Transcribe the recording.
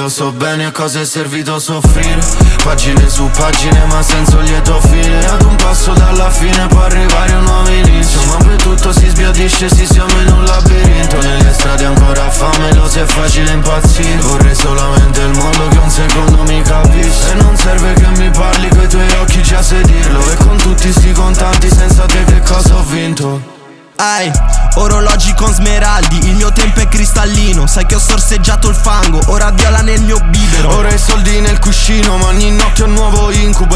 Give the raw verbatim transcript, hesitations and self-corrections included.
so bene a cosa è servito soffrire. Pagine su pagine ma senza lieto fine. Ad un passo dalla fine può arrivare un nuovo inizio. Ma poi tutto si sbiadisce, si siamo in un labirinto. Nelle strade ancora fame, lo se è facile impazzire. Vorrei solamente il mondo che un secondo mi capisce. E non serve che mi parli coi tuoi occhi già sai dirlo. E con tutti sti contanti senza te che cosa ho vinto? Ehi, orologi con smeraldi, il mio tempo è cristallino. Sai che ho sorseggiato il fango, ora viola nel mio bibero. Ora i soldi nel cuscino, ma ogni notte è un nuovo incubo.